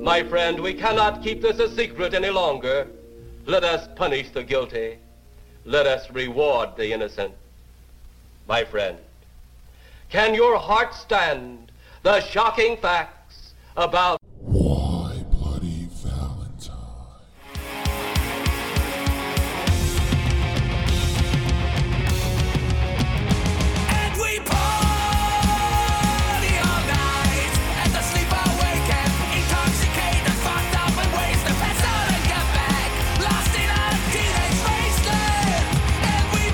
My friend, we cannot keep this a secret any longer. Let us punish the guilty. Let us reward the innocent. My friend, can your heart stand the shocking facts about Why Bloody Valentine? And we party all night, and the sleeper waken, intoxicated, fucked up, and ways to pass out and get back, lost in a teenage wasteland. And we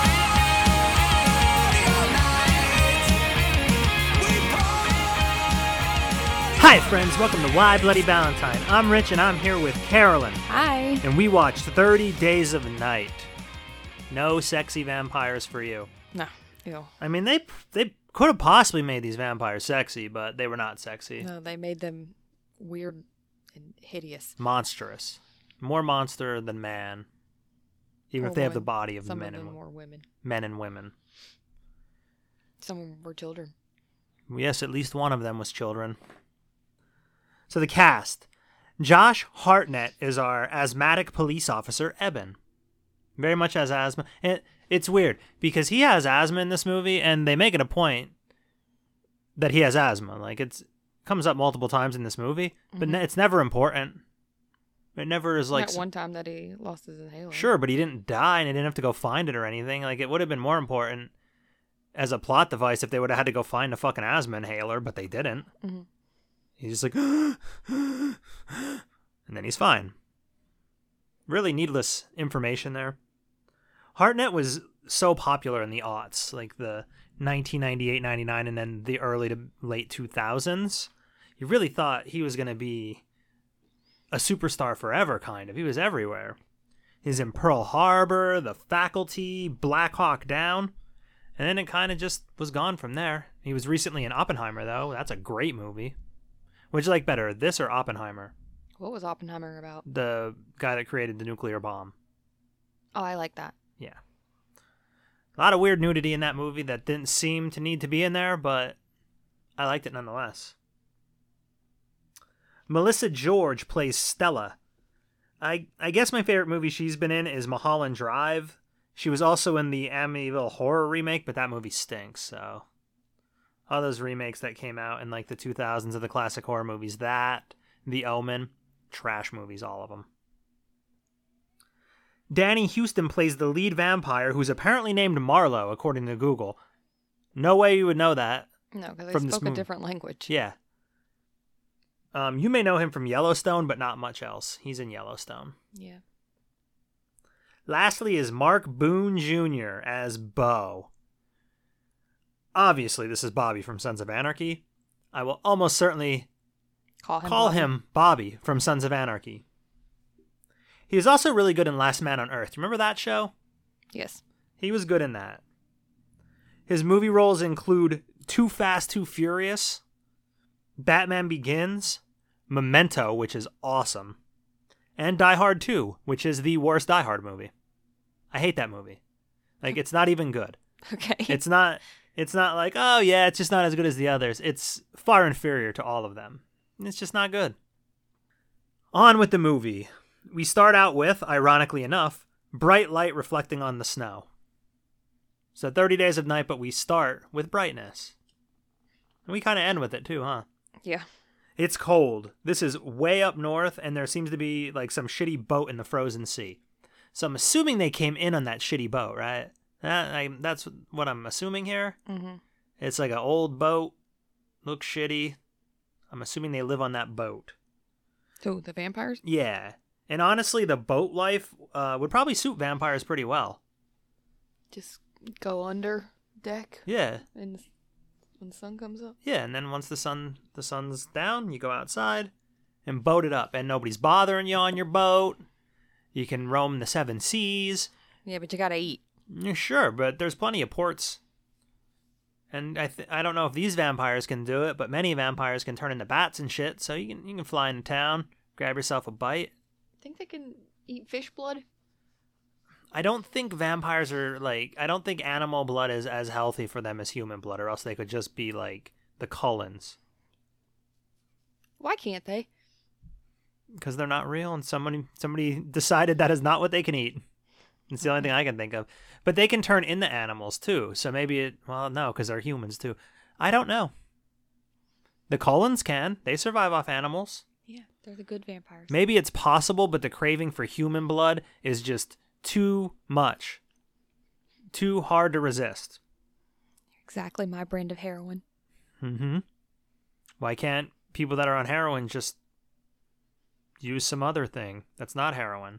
party all night. We party. Hi, friends. Welcome to Why Bloody Valentine. I'm Rich, and I'm here with Carolyn. Hi. And we watched 30 Days of Night. No sexy vampires for you. No. Ew. I mean, they could have possibly made these vampires sexy, but they were not sexy. No, they made them weird and hideous. Monstrous. More monster than man. Even Or if they have the women. body of Some men of and them were women. men and women. Some of them were children. Yes, at least one of them was children. So the cast. Josh Hartnett is our asthmatic police officer, Eben. Very much has asthma. And it's weird, because he has asthma in this movie, and they make it a point that he has asthma. Like, it comes up multiple times in this movie, but it's never important. It never is like... That one time that he lost his inhaler. Sure, but he didn't die, and he didn't have to go find it or anything. Like, it would have been more important as a plot device if they would have had to go find a fucking asthma inhaler, but they didn't. Mm-hmm. He's just like, and then he's fine. Really needless information there. Hartnett was so popular in the aughts, like the 1998, 99, and then the early to late 2000s. You really thought he was going to be a superstar forever, kind of. He was everywhere. He's in Pearl Harbor, The Faculty, Black Hawk Down, and then it kind of just was gone from there. He was recently in Oppenheimer, though. That's a great movie. Would you like better, this or Oppenheimer? What was Oppenheimer about? The guy that created the nuclear bomb. Oh, I like that. Yeah. A lot of weird nudity in that movie that didn't seem to need to be in there, but I liked it nonetheless. Melissa George plays Stella. I guess my favorite movie she's been in is Mulholland Drive. She was also in the Amityville Horror remake, but that movie stinks, so... All those remakes that came out in like the 2000s of the classic horror movies, that, The Omen, trash movies, all of them. Danny Houston plays the lead vampire, who's apparently named Marlowe, according to Google. No way you would know that. No, because From they this spoke a movie. different language. Yeah. You may know him from Yellowstone, but not much else. He's in Yellowstone. Yeah. Lastly is Mark Boone Jr. as Bo. Obviously, this is Bobby from Sons of Anarchy. I will almost certainly call him Bobby from Sons of Anarchy. He was also really good in Last Man on Earth. Remember that show? Yes. He was good in that. His movie roles include Too Fast, Too Furious, Batman Begins, Memento, which is awesome, and Die Hard 2, which is the worst Die Hard movie. I hate that movie. Like, it's not even good. Okay. It's not like, oh yeah, it's just not as good as the others. It's far inferior to all of them. It's just not good. On with the movie. We start out with, ironically enough, bright light reflecting on the snow. So 30 Days of Night, but we start with brightness. And we kind of end with it too, huh? Yeah. It's cold. This is way up north, and there seems to be like some shitty boat in the frozen sea. So I'm assuming they came in on that shitty boat, right? That's what I'm assuming here. Mm-hmm. It's like an old boat. Looks shitty. I'm assuming they live on that boat. So, the vampires? Yeah. And honestly, the boat life would probably suit vampires pretty well. Just go under deck Yeah. and when the sun comes up? Yeah, and then once the sun's down, you go outside and boat it up. And nobody's bothering you on your boat. You can roam the 7 seas. Yeah, but you gotta eat. Yeah, sure, but there's plenty of ports. And I don't know if these vampires can do it, but many vampires can turn into bats and shit, so you can fly into town, grab yourself a bite. Think they can eat fish blood? I don't think vampires are, like... I don't think animal blood is as healthy for them as human blood, or else they could just be, like, the Cullens. Why can't they? Because they're not real, and somebody decided that is not what they can eat. It's the only thing I can think of. But they can turn into animals too. So maybe no, because they're humans too. I don't know. The Cullens can. They survive off animals. Yeah, they're the good vampires. Maybe it's possible, but the craving for human blood is just too much. Too hard to resist. Exactly my brand of heroin. Mm-hmm. Why can't people that are on heroin just use some other thing that's not heroin?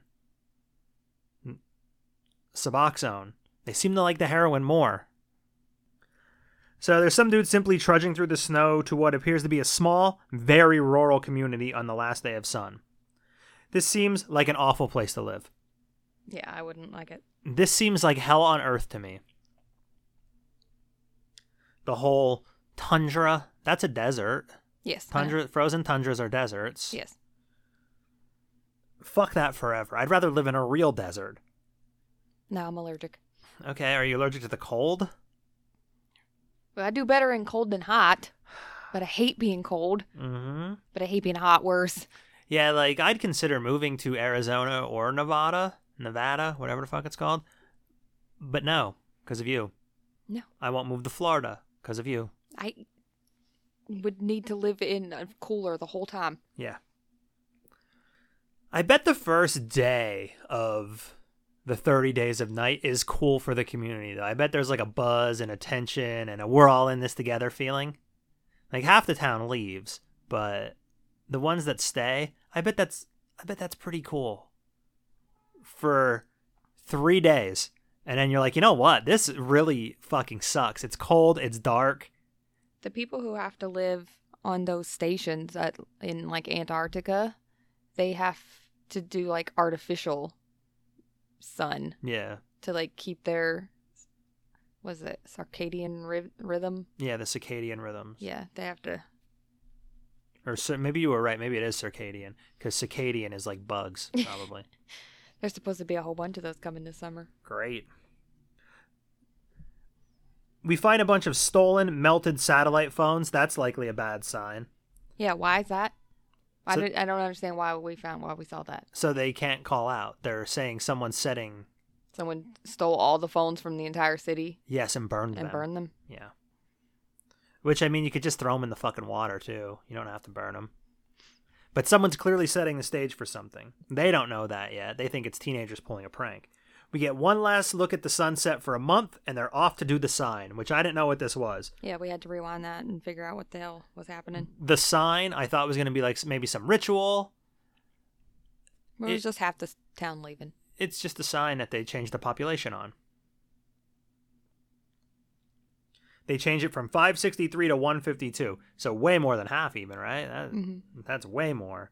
Suboxone. They seem to like the heroin more. So there's some dude simply trudging through the snow to what appears to be a small, very rural community on the last day of sun. This seems like an awful place to live. Yeah, I wouldn't like it. This seems like hell on earth to me. The whole tundra, that's a desert. Yes. I know. Frozen tundras are deserts. Yes. Fuck that forever. I'd rather live in a real desert. No, I'm allergic. Okay, are you allergic to the cold? Well, I do better in cold than hot, but I hate being cold. Mm-hmm. But I hate being hot worse. Yeah, like, I'd consider moving to Arizona or Nevada, whatever the fuck it's called. But no, because of you. No. I won't move to Florida because of you. I would need to live in a cooler the whole time. Yeah. I bet the first day of the 30 Days of Night is cool for the community, though. I bet there's like a buzz and a tension and a we're all in this together feeling. Like, half the town leaves, but the ones that stay, I bet that's pretty cool. For 3 days. And then you're like, you know what? This really fucking sucks. It's cold, it's dark. The people who have to live on those stations in like Antarctica, they have to do like artificial sun Yeah. to like keep their, was it circadian rhythm? Yeah, the circadian rhythms. Yeah, they have to. Or maybe you were right. Maybe it is circadian. Because circadian is like bugs, probably. There's supposed to be a whole bunch of those coming this summer. Great. We find a bunch of stolen, melted satellite phones. That's likely a bad sign. Yeah, why is that? So- I don't understand why we saw that. So they can't call out. They're saying someone's setting, Someone stole all the phones from the entire city yes, and burned them. and burned them. Yeah. Which, I mean, you could just throw them in the fucking water, too. You don't have to burn them. But someone's clearly setting the stage for something. They don't know that yet. They think it's teenagers pulling a prank. We get one last look at the sunset for a month, and they're off to do the sign, which I didn't know what this was. Yeah, we had to rewind that and figure out what the hell was happening. The sign, I thought was going to be like maybe some ritual. It was just half the town leaving. It's just a sign that they changed the population on. They change it from 563 to 152. So way more than half even, right? That's way more.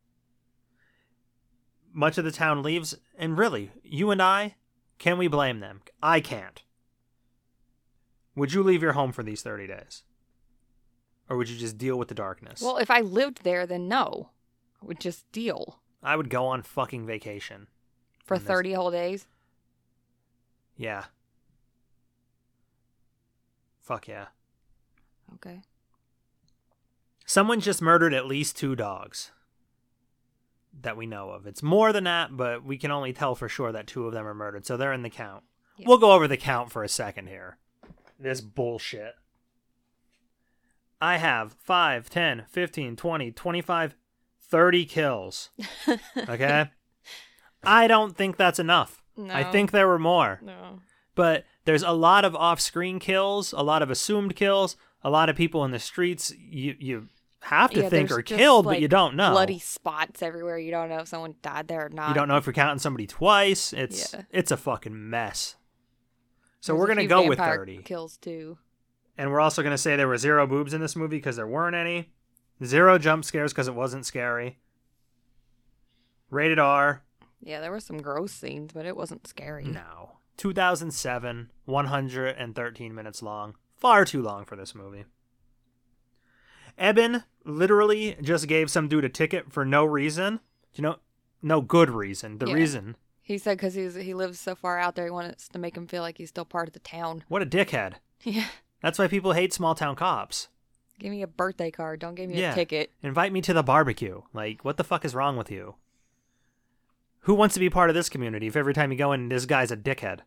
Much of the town leaves, and really, you and I, can we blame them? I can't. Would you leave your home for these 30 days? Or would you just deal with the darkness? Well, if I lived there, then no. I would just deal. I would go on fucking vacation. For And this- 30 whole days? Yeah. Fuck yeah. Okay. Someone just murdered at least 2 dogs that we know of. It's more than that, but we can only tell for sure that 2 of them are murdered, so they're in the count. Yeah. We'll go over the count for a second here. This bullshit. I have 5, 10, 15, 20, 25, 30 kills. Okay? I don't think that's enough. No. I think there were more. No. But there's a lot of off-screen kills, a lot of assumed kills, a lot of people in the streets you have to think there's are just, killed, but like, you don't know. Bloody spots everywhere. You don't know if someone died there or not. You don't know if you're counting somebody twice. It's Yeah. it's a fucking mess. So There's we're a going to few go with vampire 30. kills too. And we're also going to say there were 0 boobs in this movie because there weren't any. 0 jump scares because it wasn't scary. Rated R. Yeah, there were some gross scenes, but it wasn't scary. No. 2007, 113 minutes long. Far too long for this movie. Eben literally just gave some dude a ticket for no reason. You know, no good reason. The Yeah. reason. He said because he lives so far out there, he wants to make him feel like he's still part of the town. What a dickhead. Yeah. That's why people hate small town cops. Give me a birthday card. Don't give me Yeah. a ticket. Invite me to the barbecue. Like, what the fuck is wrong with you? Who wants to be part of this community if every time you go in, this guy's a dickhead?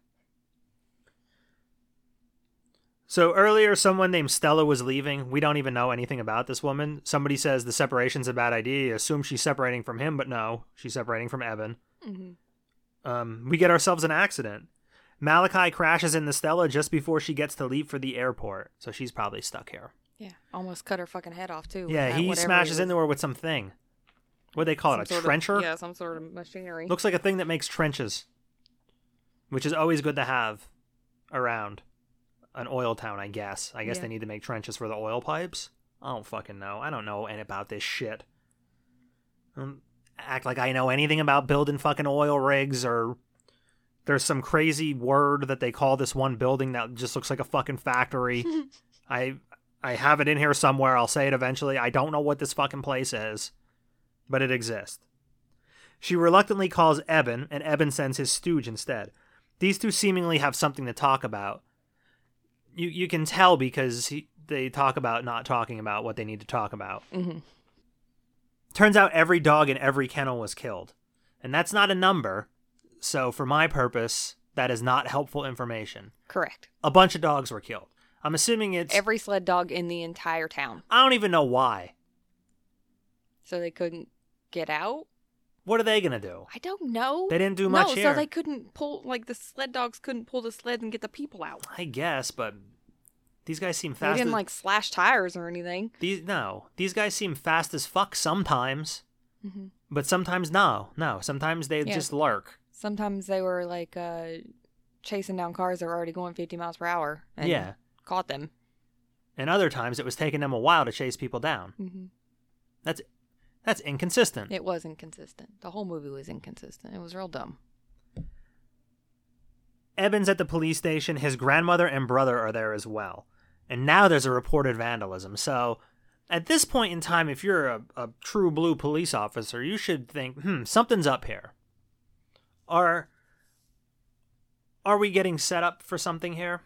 So earlier, someone named Stella was leaving. We don't even know anything about this woman. Somebody says the separation's a bad idea. You assume she's separating from him, but no. She's separating from Evan. We get ourselves an accident. Malachi crashes into Stella just before she gets to leave for the airport. So she's probably stuck here. Yeah. Almost cut her fucking head off, too. with Yeah, that he whatever smashes it into her with something. What do they call Some it? A sort of- trencher? Yeah, some sort of machinery. Looks like a thing that makes trenches, which is always good to have around an oil town, I guess. I guess Yeah. they need to make trenches for the oil pipes. I don't fucking know. I don't know any about this shit. Don't act like I know anything about building fucking oil rigs, or there's some crazy word that they call this one building that just looks like a fucking factory. I have it in here somewhere. I'll say it eventually. I don't know what this fucking place is, but it exists. She reluctantly calls Eben, and Eben sends his stooge instead. These two seemingly have something to talk about. You can tell because they talk about not talking about what they need to talk about. Mm-hmm. Turns out every dog in every kennel was killed. And that's not a number, so for my purpose, that is not helpful information. Correct. A bunch of dogs were killed. I'm assuming it's... Every sled dog in the entire town. I don't even know why. So they couldn't get out? What are they going to do? I don't know. They didn't do much No, here. so they couldn't pull, like, the sled dogs couldn't pull the sleds and get the people out. I guess, but these guys seem They fast. didn't, like, slash tires or anything. These guys seem fast as fuck sometimes, but sometimes no. Sometimes they Yeah. just lurk. Sometimes they were, like, chasing down cars that were already going 50 miles per hour. And Yeah. caught them. And other times it was taking them a while to chase people down. Mm-hmm. That's inconsistent. It was inconsistent. The whole movie was inconsistent. It was real dumb. Eben's at the police station. His grandmother and brother are there as well. And now there's a reported vandalism. So at this point in time, if you're a true blue police officer, you should think, something's up here. Are we getting set up for something here?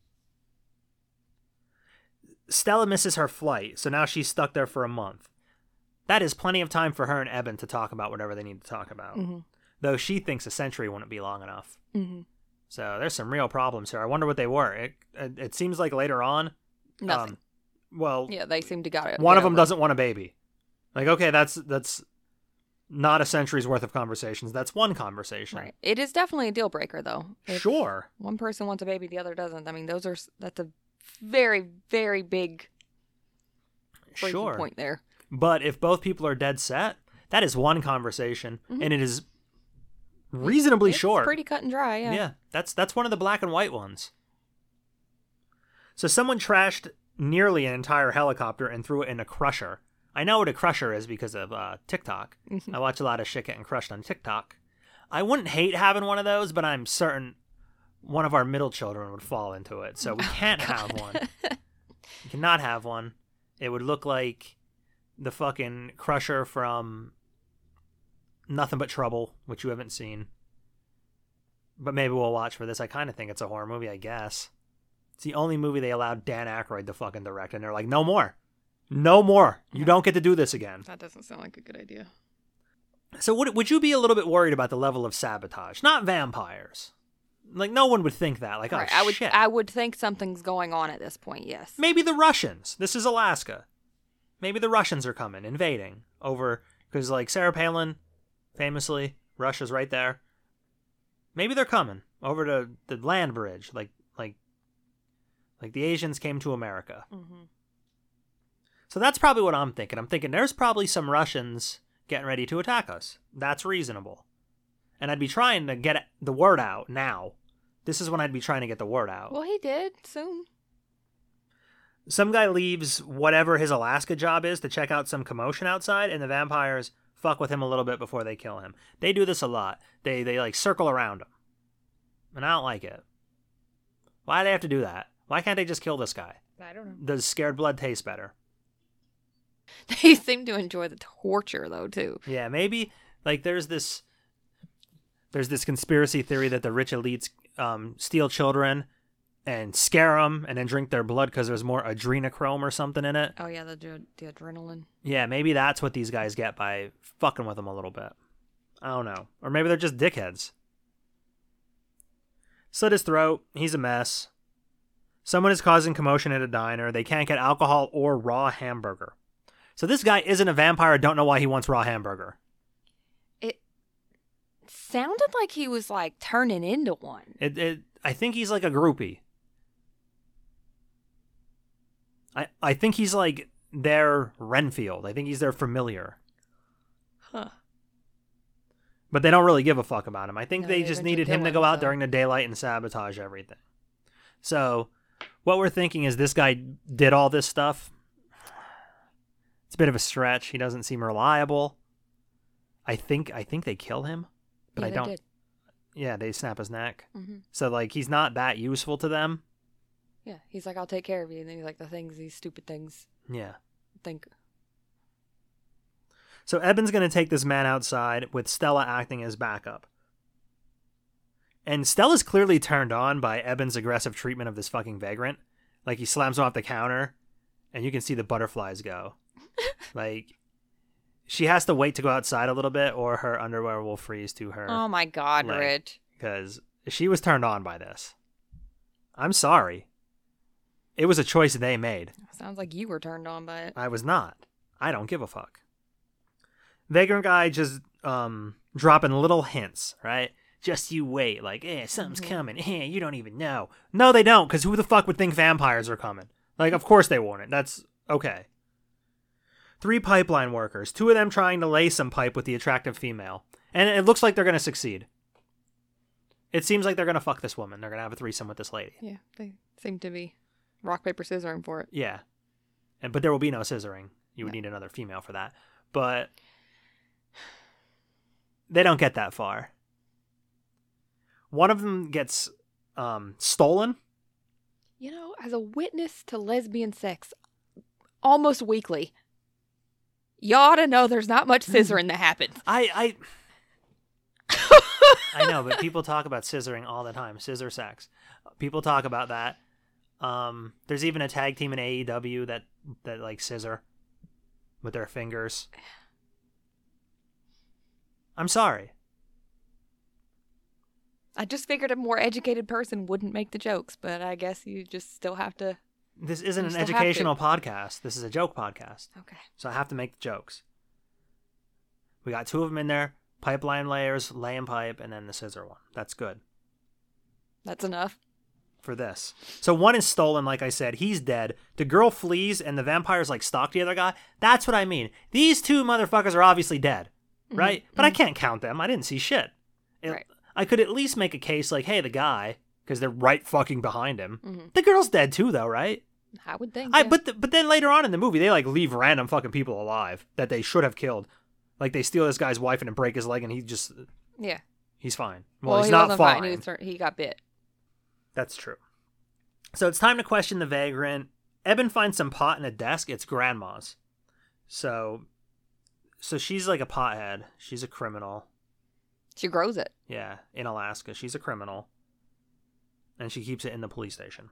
Stella misses her flight, so now she's stuck there for a month. That is plenty of time for her and Eben to talk about whatever they need to talk about. Mm-hmm. Though she thinks a century wouldn't be long enough. Mm-hmm. So there's some real problems here. I wonder what they were. It seems like later on... Nothing. Well, Yeah, they seem to got it. one of them doesn't want a baby. Like, okay, that's not a century's worth of conversations. That's one conversation. Right. It is definitely a deal breaker, though. If Sure. one person wants a baby, the other doesn't. I mean, that's a very, very big breaking Sure. point there. But if both people are dead set, that is one conversation, and it is reasonably It's short. pretty cut and dry, yeah. Yeah, that's one of the black and white ones. So someone trashed nearly an entire helicopter and threw it in a crusher. I know what a crusher is because of TikTok. I watch a lot of shit getting crushed on TikTok. I wouldn't hate having one of those, but I'm certain one of our middle children would fall into it. So we can't have one. We cannot have one. It would look like the fucking crusher from Nothing But Trouble, which you haven't seen. But maybe we'll watch for this. I kind of think it's a horror movie, I guess. It's the only movie they allowed Dan Aykroyd to fucking direct, and they're like, no more. No more. You don't get to do this again. That doesn't sound like a good idea. So would you be a little bit worried about the level of sabotage? Not vampires. Like, no one would think that. Like, Right. oh, shit. I would think something's going on at this point, yes. Maybe the Russians. This is Alaska. Maybe the Russians are coming, invading over, because like Sarah Palin, famously, Russia's right there. Maybe they're coming over to the land bridge, like the Asians came to America. Mm-hmm. So that's probably what I'm thinking. I'm thinking there's probably some Russians getting ready to attack us. That's reasonable. And I'd be trying to get the word out now. This is when I'd be trying to get the word out. Well, he did soon. Some guy leaves whatever his Alaska job is to check out some commotion outside, and the vampires fuck with him a little bit before they kill him. They do this a lot. They like circle around him. And I don't like it. Why do they have to do that? Why can't they just kill this guy? I don't know. Does scared blood taste better? They seem to enjoy the torture, though, too. Yeah, maybe like there's this conspiracy theory that the rich elites steal children and scare them and then drink their blood because there's more adrenochrome or something in it. Oh yeah, the adrenaline. Yeah, maybe that's what these guys get by fucking with them a little bit. I don't know. Or maybe they're just dickheads. Slit his throat. He's a mess. Someone is causing commotion at a diner. They can't get alcohol or raw hamburger. So this guy isn't a vampire. I don't know why he wants raw hamburger. It sounded like he was like turning into one. I think he's like a groupie. I think he's like their Renfield. I think he's their familiar. Huh. But they don't really give a fuck about him. I think No, they they just eventually needed him kill to him, go out so- during the daylight and sabotage everything. So what we're thinking is this guy did all this stuff. It's a bit of a stretch. He doesn't seem reliable. I think they kill him, but Yeah, I they don't. did. Yeah, they snap his neck. Mhm. So like he's not that useful to them. Yeah, he's like, I'll take care of you. And then he's like, these stupid things. Yeah. Think. So Eben's going to take this man outside with Stella acting as backup. And Stella's clearly turned on by Eben's aggressive treatment of this fucking vagrant. Like he slams him off the counter and you can see the butterflies go. Like she has to wait to go outside a little bit or her underwear will freeze to her. Oh my God, leg. Rich. Because she was turned on by this. I'm sorry. It was a choice they made. Sounds like you were turned on by it. I was not. I don't give a fuck. Vagrant guy just dropping little hints, right? Just you wait, like, something's coming. You don't even know. No, they don't, because who the fuck would think vampires are coming? Like, of course they wouldn't. That's okay. 3 pipeline workers, 2 of them trying to lay some pipe with the attractive female. And it looks like they're going to succeed. It seems like they're going to fuck this woman. They're going to have a threesome with this lady. Yeah, they seem to be rock, paper, scissoring for it. Yeah. But there will be no scissoring. You would need another female for that. But they don't get that far. One of them gets stolen. You know, as a witness to lesbian sex almost weekly, you ought to know there's not much scissoring that happens. I know, but people talk about scissoring all the time. Scissor sex. People talk about that. There's even a tag team in AEW that like scissor with their fingers. I'm sorry. I just figured a more educated person wouldn't make the jokes, but I guess you just still have to. This isn't You an still have to. educational podcast. This is a joke podcast. Okay. So I have to make the jokes. We got 2 of them in there. Pipeline layers, laying pipe, and then the scissor one. That's good That's enough. for this. So one is stolen, like I said. He's dead. The girl flees, and the vampires like stalk the other guy. That's what I mean. These 2 motherfuckers are obviously dead, right? But I can't count them. I didn't see shit. Right. I could at least make a case like, hey, the guy, because they're right fucking behind him. The girl's dead too, though, right? I would think. Yeah. But then later on in the movie, they like leave random fucking people alive that they should have killed. Like they steal this guy's wife and then break his leg, and Yeah. he's fine. Well, he's he not wasn't fine. He got bit. That's true. So it's time to question the vagrant. Eben finds some pot in a desk. It's grandma's. So she's like a pothead. She's a criminal. She grows it. Yeah, in Alaska. She's a criminal. And she keeps it in the police station.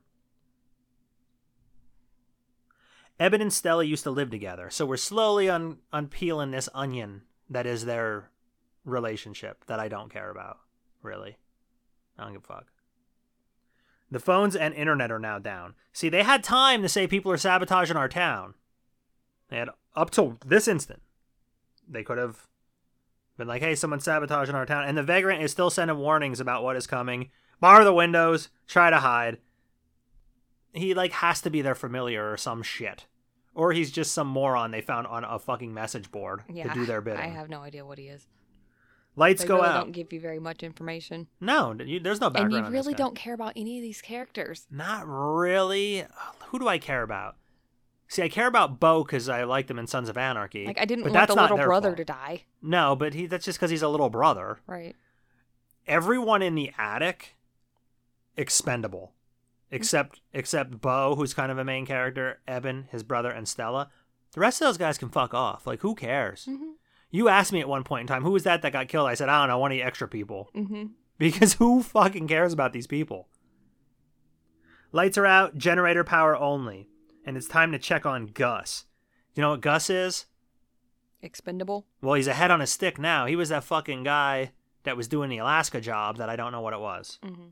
Eben and Stella used to live together, so we're slowly unpeeling this onion that is their relationship that I don't care about, really. I don't give a fuck. The phones and internet are now down. See, they had time to say people are sabotaging our town. They had up till this instant. They could have been like, hey, someone's sabotaging our town. And the vagrant is still sending warnings about what is coming. Bar the windows. Try to hide. He, like, has to be their familiar or some shit. Or he's just some moron they found on a fucking message board to do their bidding. I have no idea what he is. Lights They go really out. don't give you very much information. No, there's no background And you on this really guy. don't care about any of these characters. Not really. Who do I care about? See, I care about Bo because I liked him in Sons of Anarchy. Like, I didn't but want that's the not little their brother fault. to die. No, but that's just because he's a little brother. Right. Everyone in the attic, expendable. Except Bo, who's kind of a main character, Eben, his brother, and Stella. The rest of those guys can fuck off. Like, who cares? Mm-hmm. You asked me at one point in time, who was that got killed? I said, I don't know, one of the extra people. Mm-hmm. Because who fucking cares about these people? Lights are out, generator power only. And it's time to check on Gus. You know what Gus is? Expendable. Well, he's a head on a stick now. He was that fucking guy that was doing the Alaska job that I don't know what it was. Mm-hmm.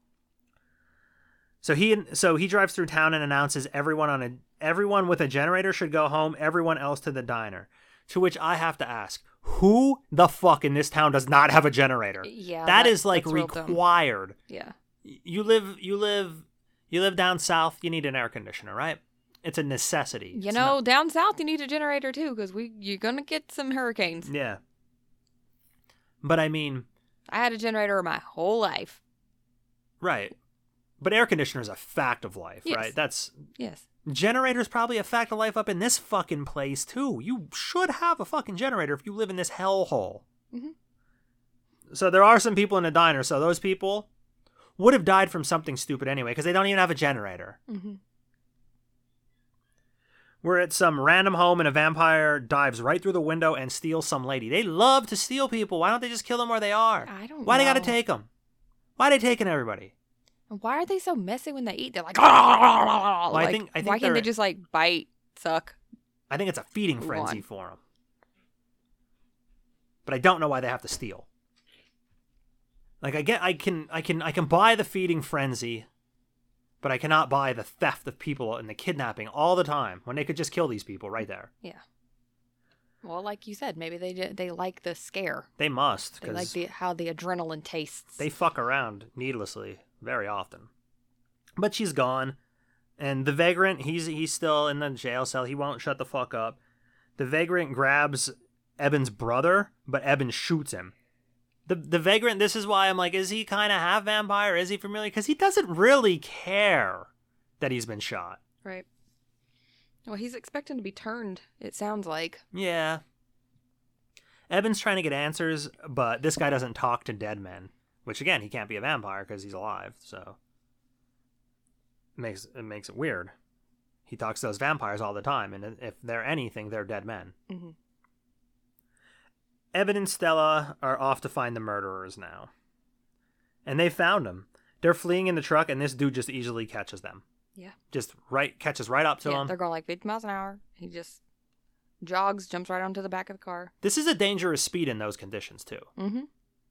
So he drives through town and announces everyone with a generator should go home, everyone else to the diner. To which I have to ask, who the fuck in this town does not have a generator? Yeah, that is like that's real dumb. required. Yeah. You live down south, you need an air conditioner, right? It's a necessity. You It's know, not- down south you need a generator too, because you're gonna get some hurricanes. Yeah. But I mean, I had a generator my whole life. right. But air conditioner is a fact of life, Yes. right? That's Yes. generator's probably a fact of life up in this fucking place too. You should have a fucking generator if you live in this hellhole. Mm-hmm. So there are some people in the diner. So those people would have died from something stupid anyway, because they don't even have a generator. Mm-hmm. We're at some random home and a vampire dives right through the window and steals some lady. They love to steal people. Why don't they just kill them where they are? I don't Why they gotta know. take them? Why they taking everybody? Why are they so messy when they eat? They're like, I think why can't they they're- just like bite, suck? I think it's a feeding Move frenzy on. for them. But I don't know why they have to steal. Like I can buy the feeding frenzy, but I cannot buy the theft of people and the kidnapping all the time when they could just kill these people right there. Yeah. Well, like you said, maybe they like the scare. They must, They like because how the adrenaline tastes. they fuck around needlessly very often. But she's gone, and the vagrant, he's still in the jail cell. He won't shut the fuck up. The vagrant grabs Eben's brother, but Eben shoots him. The vagrant, this is why I'm like, is he kind of half vampire? Is he familiar? Because he doesn't really care that he's been shot. Right. Well, he's expecting to be turned, it sounds like. Yeah. Eben's trying to get answers, but this guy doesn't talk to dead men. Which, again, he can't be a vampire because he's alive, so... It makes it weird. He talks to those vampires all the time, and if they're anything, they're dead men. Mm-hmm. Eben and Stella are off to find the murderers now. And they found them. They're fleeing in the truck, and this dude just easily catches them. Yeah. Catches right up to Yeah, them. they're going like 50 miles an hour. He just jogs, jumps right onto the back of the car. This is a dangerous speed in those conditions, too. Mm-hmm.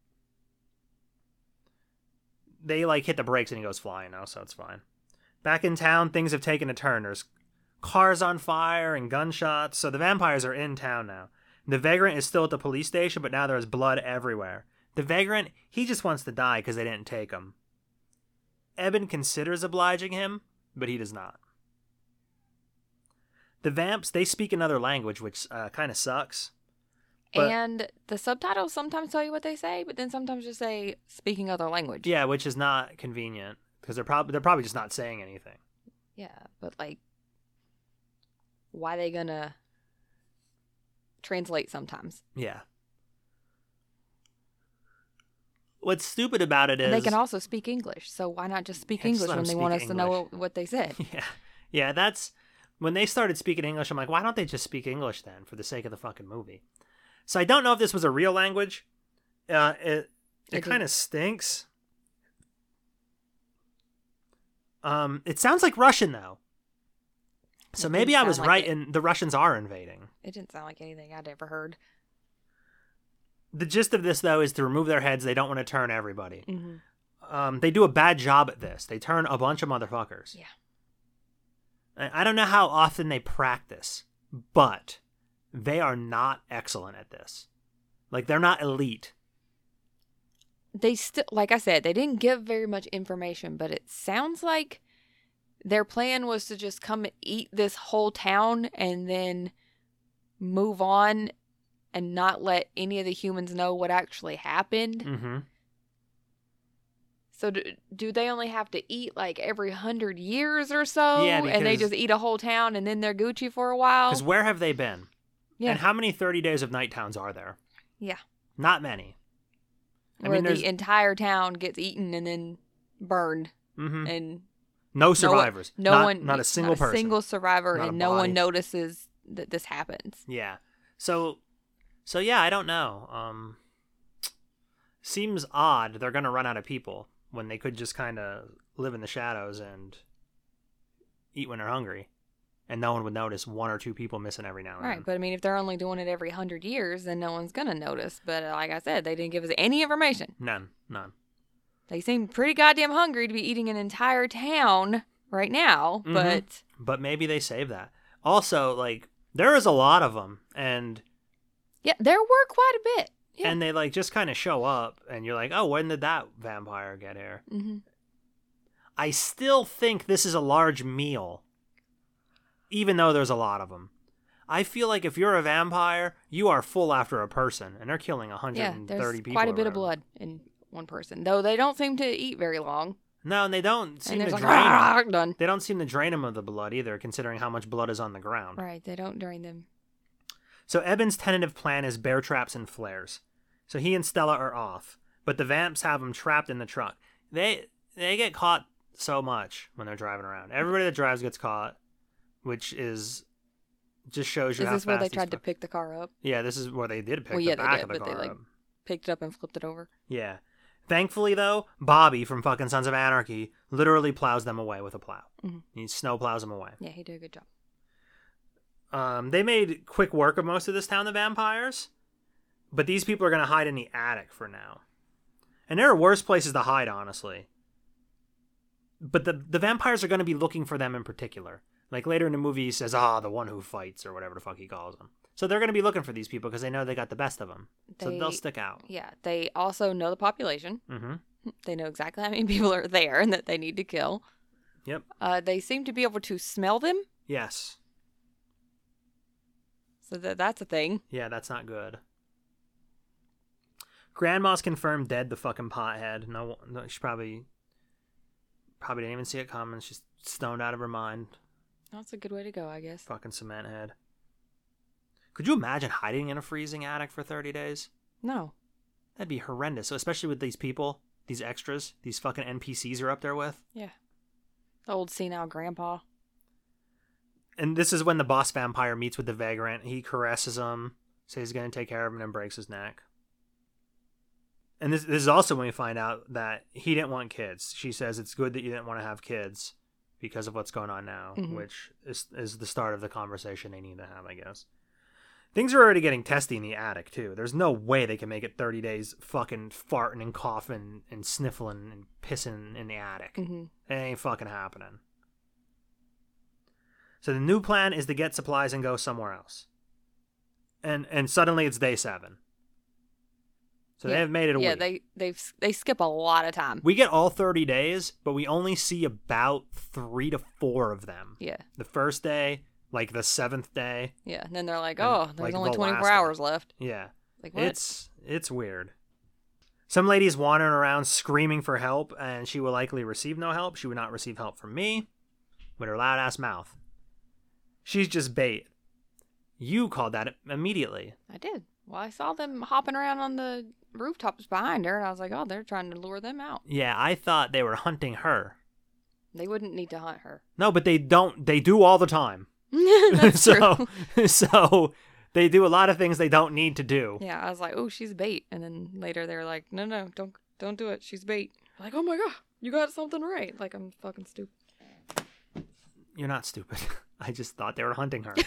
They, hit the brakes and he goes flying now, so it's fine. Back in town, things have taken a turn. There's cars on fire and gunshots, so the vampires are in town now. The vagrant is still at the police station, but now there's blood everywhere. The vagrant, he just wants to die because they didn't take him. Eben considers obliging him, but he does not. The vamps, they speak another language, which kind of sucks. But- And the subtitles sometimes tell you what they say, but then sometimes just say speaking other language. Yeah, which is not convenient, because they're probably just not saying anything. Yeah, but why they gonna translate sometimes? Yeah. What's stupid about it is... And they can also speak English, so why not just speak Yeah, just English let when 'em they speak want us to know English. what they said? Yeah, that's... When they started speaking English, I'm like, why don't they just speak English then, for the sake of the fucking movie? So I don't know if this was a real language. It It kind of stinks. It sounds like Russian, though. So It maybe didn't I was sound like right, it. and the Russians are invading. It didn't sound like anything I'd ever heard. The gist of this, though, is to remove their heads. They don't want to turn everybody. Mm-hmm. They do a bad job at this. They turn a bunch of motherfuckers. Yeah. I don't know how often they practice, but they are not excellent at this. They're not elite. They still, like I said, they didn't give very much information, but it sounds like their plan was to just come eat this whole town and then move on and not let any of the humans know what actually happened. Mm-hmm. So do they only have to eat every 100 years or so? Yeah, and they because- just eat a whole town and then they're Gucci for a while? Because where have they been? Yeah. And how many 30 Days of Night towns are there? Yeah. Not many. Where there's the entire town gets eaten and then burned. mhm. And no survivors. Not a single person. single survivor, Not a and no body. one notices that this happens. Yeah. So yeah, I don't know. Seems odd they're going to run out of people when they could just kind of live in the shadows and eat when they're hungry. And no one would notice 1 or 2 people missing every now and Right, then. but I mean, if they're only doing it every 100 years, then no one's gonna notice. But like I said, they didn't give us any information. None. They seem pretty goddamn hungry to be eating an entire town right now, but But maybe they save that. Also, like, there is a lot of them, and yeah, there were quite a bit. Yeah. and they, like, just kind of show up, and you're like, oh, when did that vampire get here? Mm-hmm. I still think this is a large meal, even though there's a lot of them. I feel like if you're a vampire, you are full after a person, and they're killing 130 Yeah, there's people. quite a or bit of whatever. blood in one person, though they don't seem to eat very long. No, and they don't seem And to there's drain like, them. done. They don't seem to drain them of the blood either, considering how much blood is on the ground. Right, they don't drain them. So Eben's tentative plan is bear traps and flares. So he and Stella are off, but the vamps have them trapped in the truck. They get caught so much when they're driving around. Everybody that drives gets caught, which is just shows you Is how this where they fast these tried to fuck- pick the car up? Yeah, this is where they did pick Well, yeah, the they back did, of the but they, car like, up. Picked it up and flipped it over. Yeah. Thankfully, though, Bobby from fucking Sons of Anarchy literally plows them away with a plow. Mhm. He snow plows them away. Yeah, he did a good job. They made quick work of most of this town, the vampires, but these people are going to hide in the attic for now. And there are worse places to hide, honestly. But the vampires are going to be looking for them in particular. Like later in the movie, he says, the one who fights, or whatever the fuck he calls them. So they're going to be looking for these people because they know they got the best of them. So they'll stick out. Yeah, they also know the population. Mm-hmm. They know exactly how many people are there and that they need to kill. Yep. They seem to be able to smell them, Yes. so that's a thing. Yeah, that's not good. Grandma's confirmed dead, the fucking pothead. No, she probably didn't even see it coming. She's stoned out of her mind. That's a good way to go, I guess. Fucking cement head. Could you imagine hiding in a freezing attic for 30 days? No. That'd be horrendous. So especially with these people, these extras, these fucking NPCs you're up there with. Yeah. The old senile grandpa. And this is when the boss vampire meets with the vagrant. He caresses him, says he's going to take care of him, and breaks his neck. And this is also when we find out that he didn't want kids. She says it's good that you didn't want to have kids because of what's going on now, Mhm. which is the start of the conversation they need to have, I guess. Things are already getting testy in the attic, too. There's no way they can make it 30 days fucking farting and coughing and sniffling and pissing in the attic. Mm-hmm. It ain't fucking happening. So the new plan is to get supplies and go somewhere else. And suddenly it's day 7. So they have made it a Yeah, week. they skip a lot of time. We get all 30 days, but we only see about 3 to 4 of them. Yeah, The first day, like the 7th day. yeah. And then they're like, And, oh, there's like, only the 24 last hours left. Yeah. Like, what? It's weird. Some lady's wandering around screaming for help, and she will likely receive no help. She would not receive help from me with her loud ass mouth. She's just bait. You called that immediately. I did. Well, I saw them hopping around on the rooftops behind her, and I was like, oh, they're trying to lure them out. Yeah, I thought they were hunting her. They wouldn't need to hunt her. No, but they don't. They do all the time. That's true. So they do a lot of things they don't need to do. Yeah, I was like, oh, she's bait. And then later they were like, no, don't do it. She's bait. I'm like, oh my God, you got something right. Like, I'm fucking stupid. You're not stupid. I just thought they were hunting her.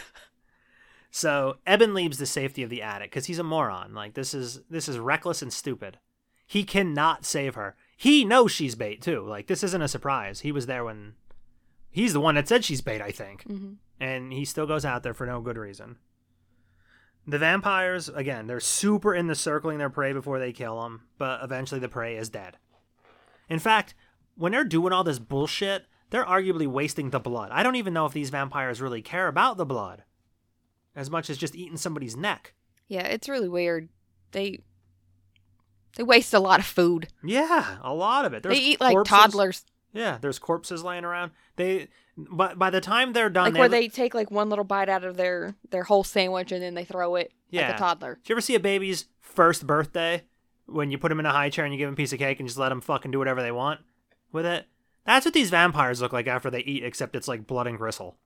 So Eben leaves the safety of the attic because he's a moron. Like this is reckless and stupid. He cannot save her. He knows she's bait too. Like this isn't a surprise. He was there when he's the one that said she's bait, I think. Mm-hmm. And he still goes out there for no good reason. The vampires, again, they're super into circling their prey before they kill them, but eventually the prey is dead. In fact, when they're doing all this bullshit, they're arguably wasting the blood. I don't even know if these vampires really care about the blood as much as just eating somebody's neck. Yeah, it's really weird. They waste a lot of food. Yeah, a lot of it. There's They eat like corpses. toddlers. Yeah, there's corpses laying around. But by the time they're done, Like where they take like one little bite out of their whole sandwich and then they throw it Yeah. like a toddler. Did you ever see a baby's first birthday when you put them in a high chair and you give them a piece of cake and just let them fucking do whatever they want with it? That's what these vampires look like after they eat, except it's like blood and gristle.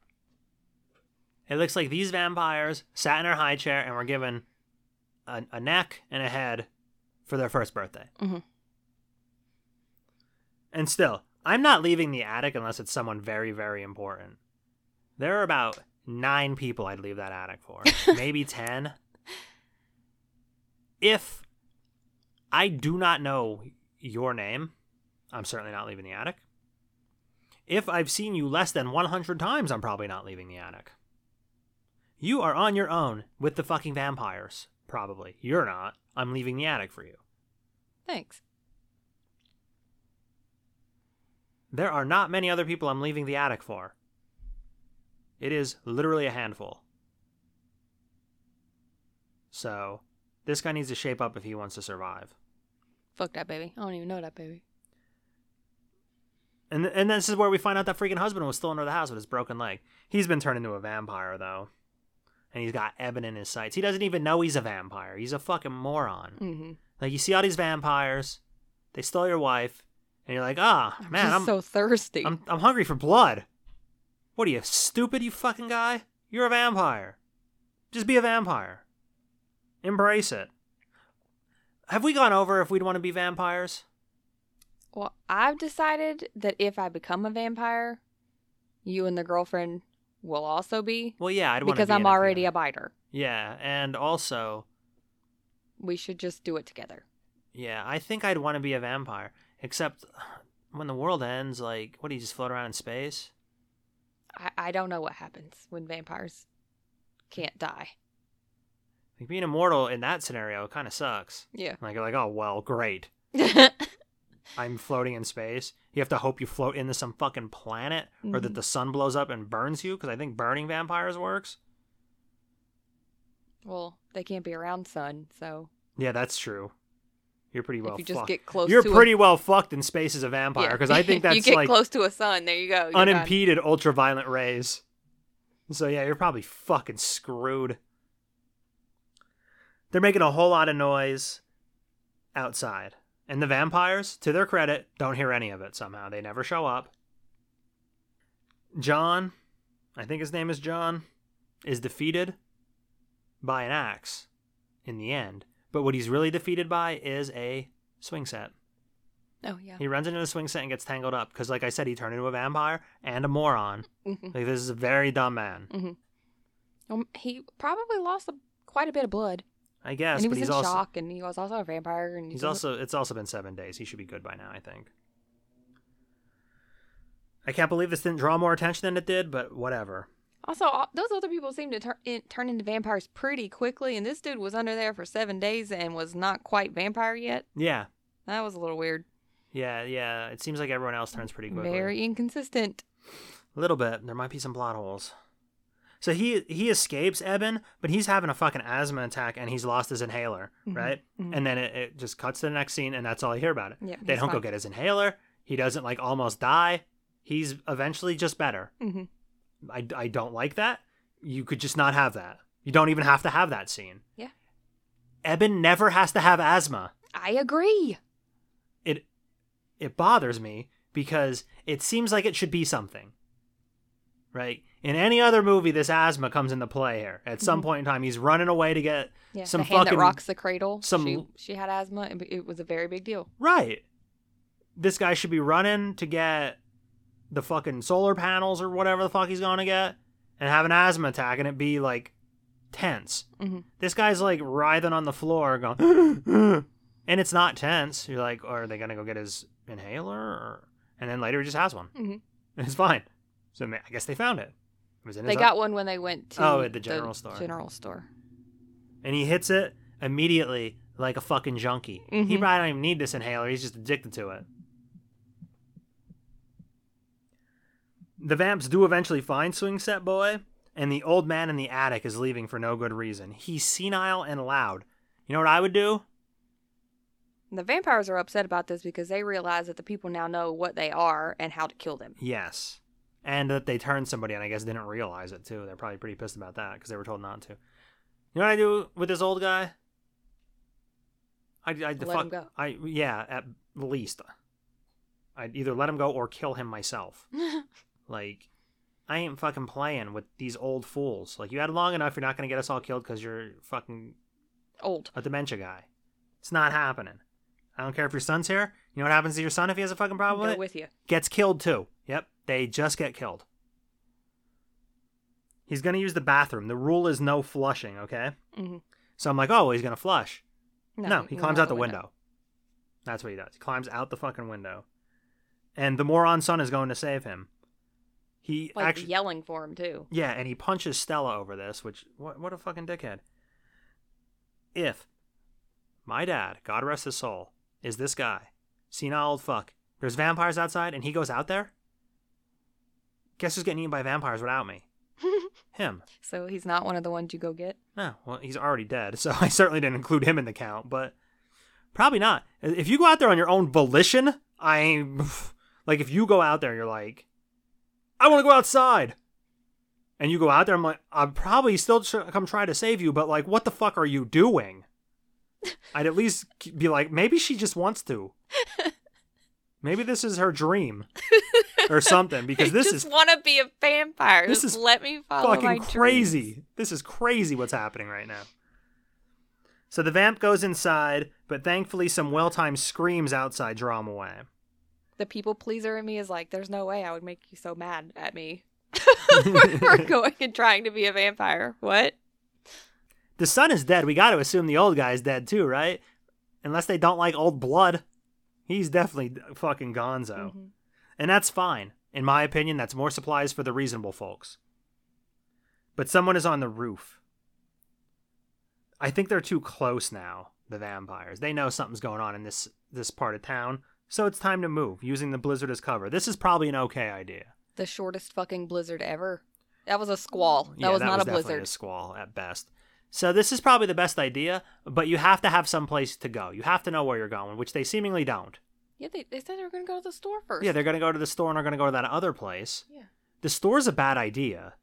It looks like these vampires sat in their high chair and were given a neck and a head for their first birthday. Mhm. And still, I'm not leaving the attic unless it's someone very, very important. There are about 9 people I'd leave that attic for. Maybe 10. If I do not know your name, I'm certainly not leaving the attic. If I've seen you less than 100 times, I'm probably not leaving the attic. You are on your own with the fucking vampires. Probably. You're not. I'm leaving the attic for you. Thanks. There are not many other people I'm leaving the attic for. It is literally a handful. So, this guy needs to shape up if he wants to survive. Fuck that baby. I don't even know that baby. And this is where we find out that freaking husband was still under the house with his broken leg. He's been turned into a vampire, though. And he's got Eben in his sights. He doesn't even know he's a vampire. He's a fucking moron. Mm-hmm. Like, you see all these vampires. They stole your wife. And you're like, man, I'm so thirsty. I'm hungry for blood. What are you, stupid, you fucking guy? You're a vampire. Just be a vampire. Embrace it. Have we gone over if we'd want to be vampires? Well, I've decided that if I become a vampire, you and the girlfriend will also be. Well, yeah, I'd want to because be I'm in it already together. a biter. Yeah, and also, We should just do it together. yeah, I think I'd want to be a vampire. Except when the world ends, like, what do you just float around in space? I don't know what happens when vampires can't die. Like, being immortal in that scenario kind of sucks. Yeah. Like, you're like, oh, well, great. I'm floating in space. You have to hope you float into some fucking planet or that the sun blows up and burns you, because I think burning vampires works. Well, they can't be around sun, so Yeah, that's true. You're pretty well if you just fucked. get close You're to pretty well fucked in space as a vampire, yeah. because I think that's you get like close to a sun, there you go. You're done. unimpeded ultraviolet rays. So yeah, you're probably fucking screwed. They're making a whole lot of noise outside. And the vampires, to their credit, don't hear any of it somehow. They never show up. John, I think his name is John, is defeated by an axe in the end. But what he's really defeated by is a swing set. Oh, yeah. He runs into the swing set and gets tangled up. Because, like I said, he turned into a vampire and a moron. Mm-hmm. Like, this is a very dumb man. Mm-hmm. He probably lost quite a bit of blood. I guess, And he but was he's in also shock, and he was also a vampire. And it's also been 7 days. He should be good by now, I think. I can't believe this didn't draw more attention than it did, but whatever. Also, those other people seem to turn into vampires pretty quickly, and this dude was under there for 7 days and was not quite vampire yet. Yeah. That was a little weird. Yeah. It seems like everyone else turns pretty quickly. Very inconsistent. A little bit. There might be some plot holes. So he escapes Eben, but he's having a fucking asthma attack and he's lost his inhaler, right? Mm-hmm. And then it just cuts to the next scene and that's all I hear about it. Yep, they don't go get his inhaler. He doesn't like almost die. He's eventually just better. Mm-hmm. I don't like that. You could just not have that. You don't even have to have that scene. Yeah. Eben never has to have asthma. I agree. It bothers me because it seems like it should be something. Right? In any other movie, this asthma comes into play here. At some point in time, he's running away to get some the hand fucking... that rocks the cradle. Some... She had asthma, and it was a very big deal. Right. This guy should be running to get the fucking solar panels or whatever the fuck he's going to get and have an asthma attack and it be, like, tense. Mm-hmm. This guy's, like, writhing on the floor going... and it's not tense. You're like, are they going to go get his inhaler? Or... And then later he just has one. Mm-hmm. And it's fine. So I guess they found it. It was in They got one when they went to at the general store. General store. And he hits it immediately like a fucking junkie. Mm-hmm. He probably don't even need this inhaler. He's just addicted to it. The vamps do eventually find Swing Set Boy, and the old man in the attic is leaving for no good reason. He's senile and loud. You know what I would do? The vampires are upset about this because they realize that the people now know what they are and how to kill them. Yes. And that they turned somebody and I guess didn't realize it too. They're probably pretty pissed about that because they were told not to. You know what I do with this old guy? I'd Let him go. At least. I'd either let him go or kill him myself. Like, I ain't fucking playing with these old fools. Like, you had long enough, you're not going to get us all killed because you're fucking... Old. A dementia guy. It's not happening. I don't care if your son's here. You know what happens to your son if he has a fucking problem Go with it? with you. Gets killed too. Yep, they just get killed. He's going to use the bathroom. The rule is no flushing, okay? Mm-hmm. So I'm like, oh, well, he's going to flush. No, he went climbs out the window. That's what he does. He climbs out the fucking window. And the moron son is going to save him. He Like actually... yelling for him, too. Yeah, and he punches Stella over this, which... What a fucking dickhead. If my dad, God rest his soul, is this guy, senile old fuck, there's vampires outside, and he goes out there? Guess who's getting eaten by vampires without me? Him. So he's not one of the ones you go get? No, well, he's already dead, so I certainly didn't include him in the count, but probably not. If you go out there on your own volition, like, if you go out there and you're like, I want to go outside, and you go out there, I'm like, I'd probably still come try to save you, but, like, what the fuck are you doing? I'd at least be like, maybe she just wants to. Maybe this is her dream. Or something, because this is... I just want to be a vampire. This Just is let me follow my fucking dreams. crazy. This is crazy what's happening right now. So the vamp goes inside, but thankfully some well-timed screams outside draw him away. The people pleaser in me is like, there's no way I would make you so mad at me for going and trying to be a vampire. What? The son is dead. We got to assume the old guy's dead too, right? Unless they don't like old blood. He's definitely fucking gonzo. Mm-hmm. And that's fine. In my opinion, that's more supplies for the reasonable folks. But someone is on the roof. I think they're too close now, the vampires. They know something's going on in this part of town, so it's time to move, using the blizzard as cover. This is probably an okay idea. The shortest fucking blizzard ever. That was a squall. That Yeah, was that not was a definitely blizzard. a squall at best. So this is probably the best idea, but you have to have some place to go. You have to know where you're going, which they seemingly don't. Yeah, they said they were going to go to the store first. Yeah, they're going to go to the store and are going to go to that other place. Yeah. The store's a bad idea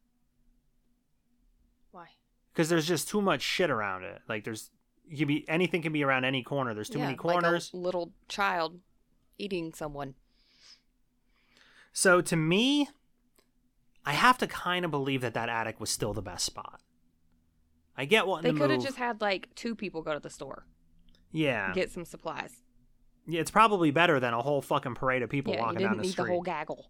Why? because there's just too much shit around it. Like anything can be around any corner. There's too many corners. Like a little child eating someone. So to me, I have to kind of believe that attic was still the best spot. I get wanting They to could have move. just had like 2 people go to the store, Yeah. get some supplies. Yeah, it's probably better than a whole fucking parade of people Yeah, you walking didn't down the need street. the whole gaggle.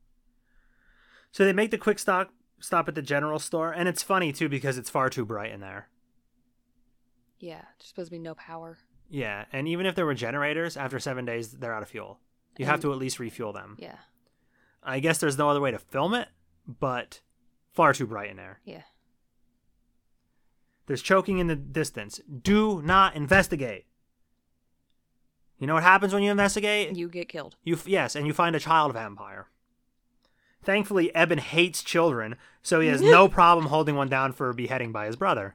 So they make the quick stop at the general store, and it's funny too because it's far too bright in there. Yeah, there's supposed to be no power. Yeah, and even if there were generators, after 7 days, they're out of fuel. You have And- to at least refuel them. Yeah, I guess there's no other way to film it, but far too bright in there. yeah. There's choking in the distance. Do not investigate. You know what happens when you investigate? You get killed. Yes, and you find a child vampire. Thankfully, Eben hates children, so he has no problem holding one down for a beheading by his brother.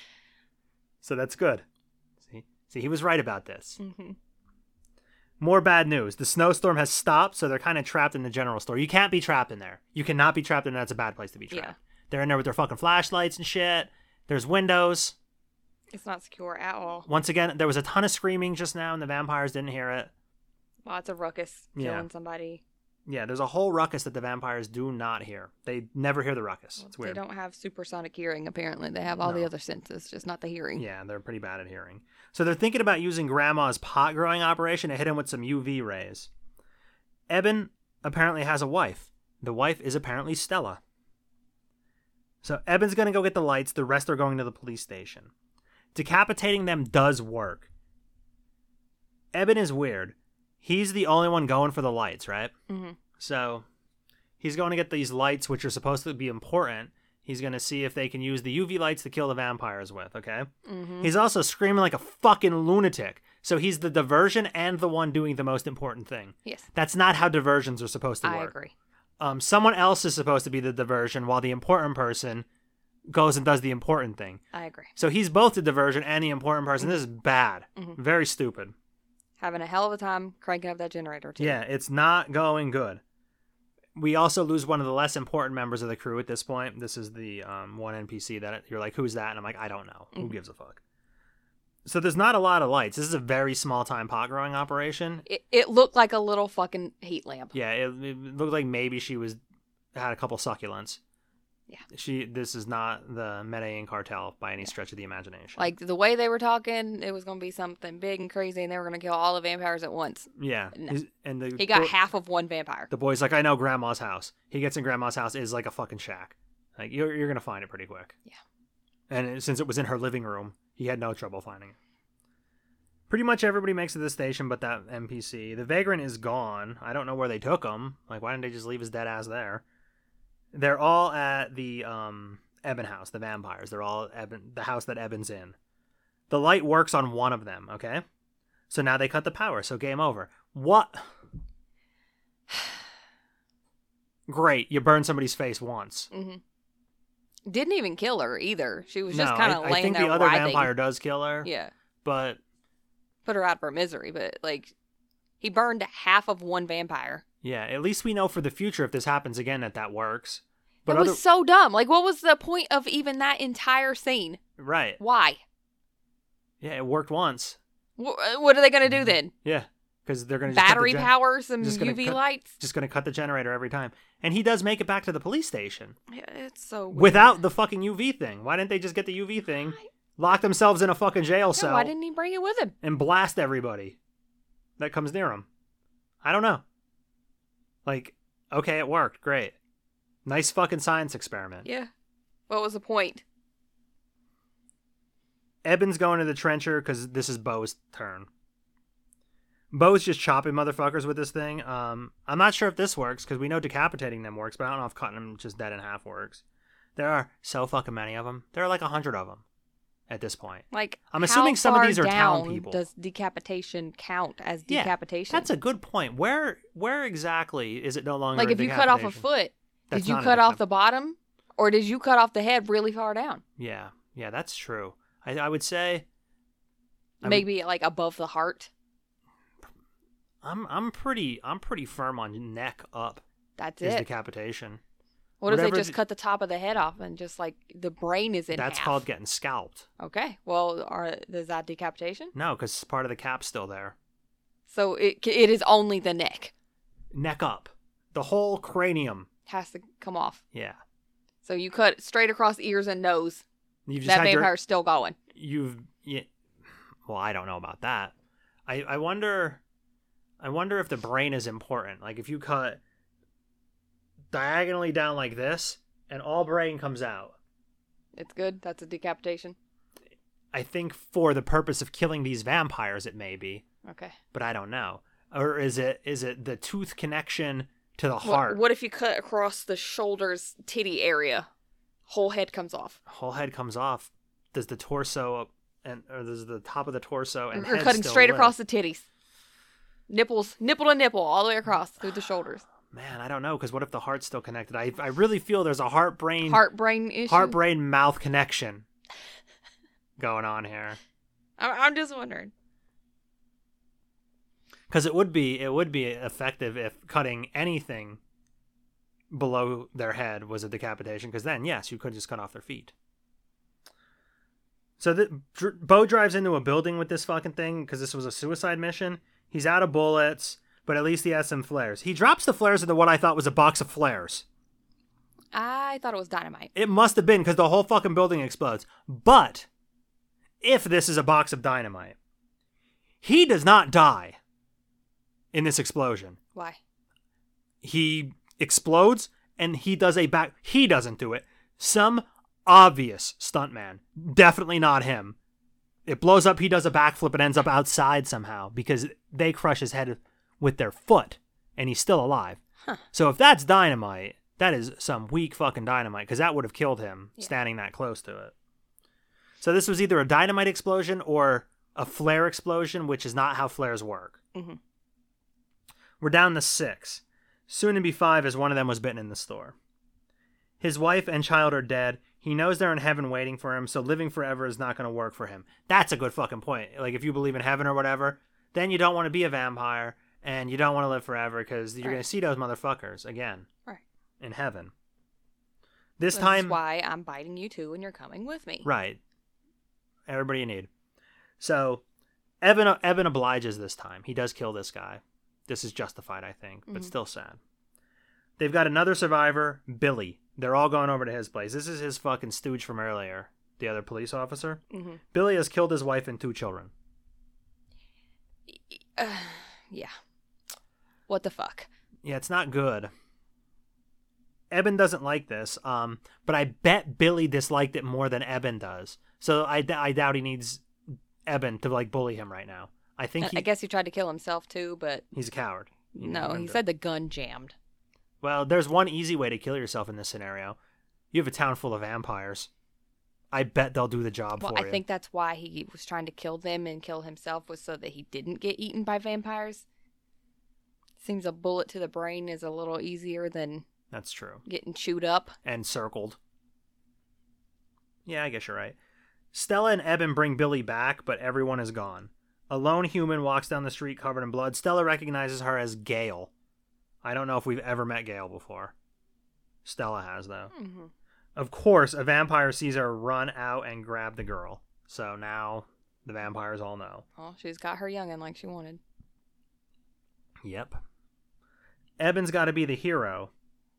So that's good. See, he was right about this. Mm-hmm. More bad news. The snowstorm has stopped, so they're kind of trapped in the general store. You can't be trapped in there. You cannot be trapped in there. That's a bad place to be trapped. Yeah. They're in there with their fucking flashlights and shit. There's windows. It's not secure at all. Once again, there was a ton of screaming just now, and the vampires didn't hear it. Lots of ruckus, Yeah. killing somebody. Yeah, there's a whole ruckus that the vampires do not hear. They never hear the ruckus. It's They weird. don't have supersonic hearing, apparently. They have all the No. other senses, just not the hearing. Yeah, they're pretty bad at hearing. So they're thinking about using Grandma's pot growing operation to hit him with some UV rays. Eben apparently has a wife. The wife is apparently Stella. So Eben's going to go get the lights. The rest are going to the police station. Decapitating them does work. Eben is weird. He's the only one going for the lights, right? Mm-hmm. So he's going to get these lights, which are supposed to be important. He's going to see if they can use the UV lights to kill the vampires with, okay? Mm-hmm. He's also screaming like a fucking lunatic. So he's the diversion and the one doing the most important thing. Yes, That's not how diversions are supposed to I work. agree. Someone else is supposed to be the diversion while the important person goes and does the important thing. I agree. So he's both the diversion and the important person. This is bad. Mhm. Very stupid. Having a hell of a time cranking up that generator, too. Yeah, it's not going good. We also lose one of the less important members of the crew at this point. This is the one NPC that you're like, who's that? And I'm like, I don't know. Who gives a fuck? So there's not a lot of lights. This is a very small time pot growing operation. It looked like a little fucking heat lamp. Yeah, it looked like maybe she had a couple succulents. Yeah. This is not the Medellin cartel by any stretch of the imagination. Like, the way they were talking, it was going to be something big and crazy, and they were going to kill all the vampires at once. yeah. No. And He got half of one vampire. the boy's like, I know Grandma's house. He gets in Grandma's house, is like a fucking shack. Like, you're gonna find it pretty quick. Yeah. And since it was in her living room, he had no trouble finding it. Pretty much everybody makes it to the station but that NPC. The Vagrant is gone. I don't know where they took him. Like, why didn't they just leave his dead ass there? They're all at the Eben house, the vampires. They're all at the house that Eben's in. The light works on one of them, okay? So now they cut the power, so game over. What? Great, you burned somebody's face once. Mm-hmm. Didn't even kill her either. She was just No, kind of I laying think there the other writhing. vampire does kill her. Yeah. But Put her out of her misery, but, like, he burned half of one vampire. yeah, at least we know for the future if this happens again that works. But It was so dumb. Like, what was the point of even that entire scene? right. Why? Yeah, it worked once. What are they going to do then? Yeah, because they're going to Battery power, some just gonna UV cut- lights? Just going to cut the generator every time. And he does make it back to the police station Yeah, it's so weird. without the fucking UV thing. Why didn't they just get the UV thing, lock themselves in a fucking jail Yeah, cell, why didn't he bring it with him? and blast everybody that comes near him? I don't know. Like, okay, it worked. Great. Nice fucking science experiment. Yeah. What was the point? Eben's going to the trencher because this is Bo's turn. Bo's just chopping motherfuckers with this thing. I'm not sure if this works because we know decapitating them works, but I don't know if cutting them just dead in half works. There are so fucking many of them. There are like 100 of them at this point. Like, I'm assuming how some of far these are town down people. Does decapitation count as Yeah, decapitation? That's a good point. Where exactly is it no longer like, a if you cut off a decapitation? foot, That's did you not a cut off the bottom, or did you cut off the head really far down? Yeah, that's true. I would say Maybe like above the heart. I'm pretty firm on neck up That's is it. decapitation. What if they whatever just cut the top of the head off and just like the brain is in That's half? called getting scalped. Okay. Well, is that decapitation? No, because part of the cap's still there. So it is only the neck Neck up. The whole cranium. has to come off. Yeah. So you cut straight across ears and nose. You've just That had vampire's still going. Well, I don't know about that. I wonder if the brain is important. Like if you cut diagonally down like this and all brain comes out. It's good. That's a decapitation. I think for the purpose of killing these vampires it may be, Okay. but I don't know. Or is it the tooth connection to the heart? What if you cut across the shoulders, titty area? Whole head comes off. Whole head comes off. Does the torso or does the top of the torso and You're head cutting still straight live? across the titties. Nipples, nipple to nipple, all the way across through the shoulders. Man, I don't know, because what if the heart's still connected? I really feel there's a heart-brain Heart-brain issue. mouth connection going on here. I'm just wondering. Because it would be effective if cutting anything below their head was a decapitation, because then, yes, you could just cut off their feet. So Bo drives into a building with this fucking thing, because this was a suicide mission. He's out of bullets, but at least he has some flares. He drops the flares into what I thought was a box of flares. I thought it was dynamite. It must have been, because the whole fucking building explodes. But if this is a box of dynamite, he does not die in this explosion. Why? He explodes, and he doesn't do it. Some obvious stuntman. Definitely not him. It blows up, he does a backflip and ends up outside somehow, because they crush his head with their foot, and he's still alive. Huh. So if that's dynamite, that is some weak fucking dynamite, because that would have killed him standing that close to it. So this was either a dynamite explosion or a flare explosion, which is not how flares work. Mm-hmm. We're down to 6. Soon to be 5 as one of them was bitten in the store. His wife and child are dead. He knows they're in heaven waiting for him, so living forever is not going to work for him. That's a good fucking point. Like, if you believe in heaven or whatever, then you don't want to be a vampire, and you don't want to live forever, because you're going to see those motherfuckers again. Right. In heaven. This This time... is why I'm biting you too, and you're coming with me. Right. Everybody you need. So, Eben obliges this time. He does kill this guy. This is justified, I think, but still sad. They've got another survivor, Billy. They're all going over to his place. This is his fucking stooge from earlier, the other police officer. Mm-hmm. Billy has killed his wife and 2 children. Yeah. What the fuck? Yeah, it's not good. Eben doesn't like this, but I bet Billy disliked it more than Eben does. So I doubt he needs Eben to like bully him right now. I think I guess he tried to kill himself too, but he's a coward. no, he said the gun jammed. Well, there's one easy way to kill yourself in this scenario. You have a town full of vampires. I bet they'll do the job Well, for you. I think that's why he was trying to kill them and kill himself, was so that he didn't get eaten by vampires. Seems a bullet to the brain is a little easier than That's true. getting chewed up. And circled. Yeah, I guess you're right. Stella and Eben bring Billy back, but everyone is gone. A lone human walks down the street covered in blood. Stella recognizes her as Gail. I don't know if we've ever met Gail before. Stella has, though. Mm-hmm. Of course, a vampire sees her run out and grab the girl. So now the vampires all know. Well, she's got her youngin' like she wanted. Yep. Eben's got to be the hero.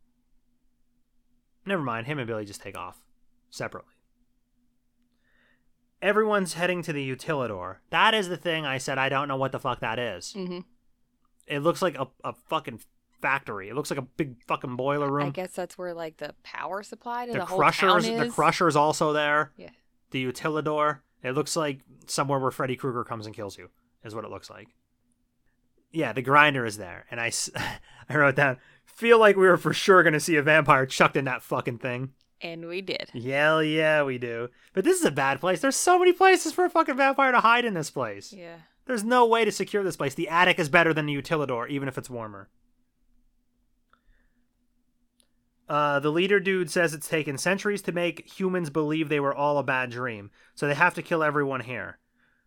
Never mind, him and Billy just take off separately. Everyone's heading to the Utilidor. That is the thing I said I don't know what the fuck that is. Mm-hmm. It looks like a fucking factory. It looks like a big fucking boiler room. I guess that's where like the power supply to the the whole town Crushers, is. the Crusher's also there. Yeah. The Utilidor. It looks like somewhere where Freddy Krueger comes and kills you, is what it looks like. Yeah, the grinder is there. And I wrote down, feel like we were for sure going to see a vampire chucked in that fucking thing. And we did. Hell yeah, we do. But this is a bad place. There's so many places for a fucking vampire to hide in this place. Yeah. There's no way to secure this place. The attic is better than the Utilidor, even if it's warmer. The leader dude says it's taken centuries to make humans believe they were all a bad dream, so they have to kill everyone here.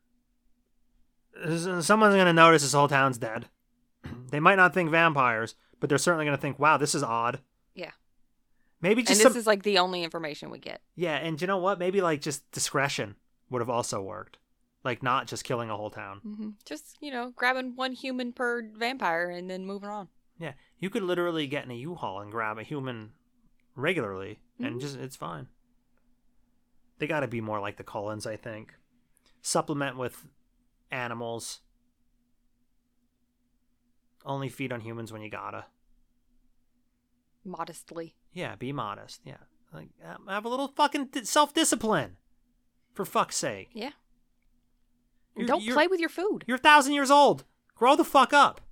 Someone's going to notice this whole town's dead. They might not think vampires, but they're certainly going to think, wow, this is odd. Yeah. Maybe And just this is like the only information we get. Yeah, and you know what? Maybe like just discretion would have also worked. Like not just killing a whole town. Mm-hmm. Just, grabbing one human per vampire and then moving on. Yeah, you could literally get in a U-Haul and grab a human regularly, and just it's fine. They got to be more like the Cullens, I think. Supplement with animals. Only feed on humans when you gotta. Modestly. Yeah, be modest. Yeah, like have a little fucking self-discipline. For fuck's sake. Yeah. You're- Don't you're- play with your food. You're 1,000 years old. Grow the fuck up.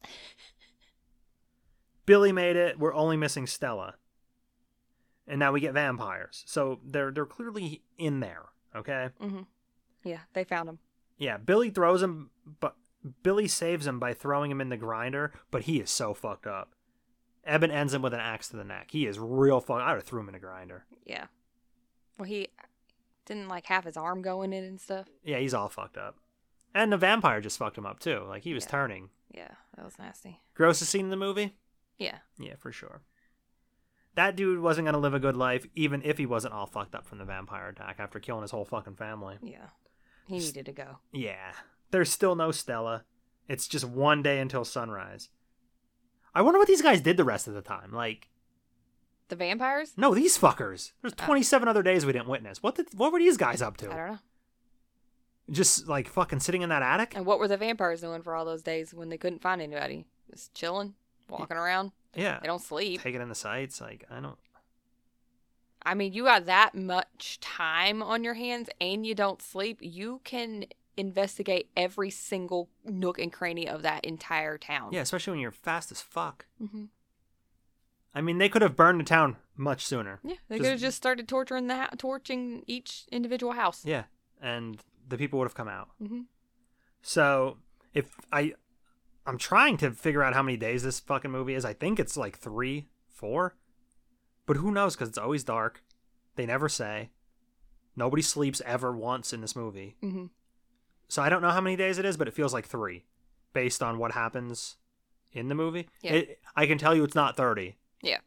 Billy made it. We're only missing Stella. And now we get vampires. So they're clearly in there, okay? Mm-hmm. Yeah, they found him. Yeah, Billy throws him, but Billy saves him by throwing him in the grinder, but he is so fucked up. Eben ends him with an axe to the neck. He is real fucked. I would have threw him in a grinder. Yeah. Well, he didn't like have his arm going in and stuff. Yeah, he's all fucked up. And the vampire just fucked him up too. Like he was Yeah. turning. Yeah, that was nasty. Grossest scene in the movie? Yeah. Yeah, for sure. That dude wasn't going to live a good life, even if he wasn't all fucked up from the vampire attack after killing his whole fucking family. Yeah. He needed to go. Yeah. There's still no Stella. It's just one day until sunrise. I wonder what these guys did the rest of the time. Like, The vampires? no, these fuckers. There's 27 other days we didn't witness. What were these guys up I to? don't know. Just, like, fucking sitting in that attic? And what were the vampires doing for all those days when they couldn't find anybody? Just chilling, walking around. Yeah. They don't sleep. Taking in the sights. Like, I don't... I mean, you got that much time on your hands and you don't sleep. You can investigate every single nook and cranny of that entire town. Yeah, especially when you're fast as fuck. Mm-hmm. I mean, they could have burned the town much sooner. Yeah, they Just- could have just started torching each individual house. Yeah, and the people would have come out. Mm-hmm. So if I'm trying to figure out how many days this fucking movie is. I think it's like 3, 4, but who knows? Because it's always dark. They never say. Nobody sleeps ever once in this movie. Mm-hmm. So I don't know how many days it is, but it feels like 3, based on what happens in the movie. Yeah. I can tell you it's not 30. Yeah.